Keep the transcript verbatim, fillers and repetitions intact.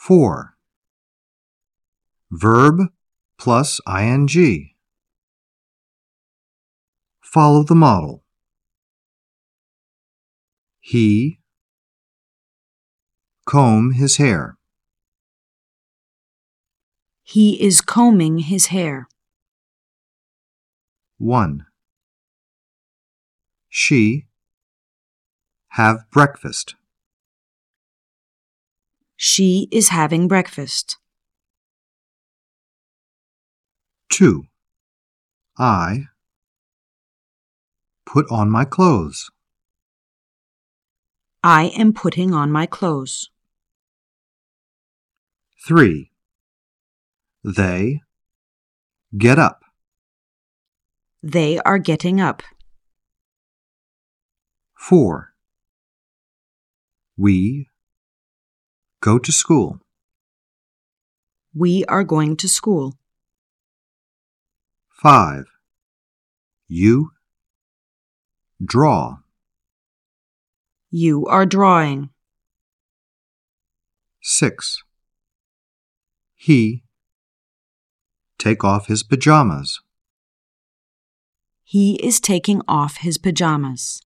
four. Verb plus ing. Follow the model. He comb his hair. He is combing his hair. one. She have breakfast. She is having breakfast. two. I put on my clothes. I am putting on my clothes. three. They get up. They are getting up. four. We go to school. We are going to school. five. You draw. You are drawing. six. He take off his pajamas. He is taking off his pajamas.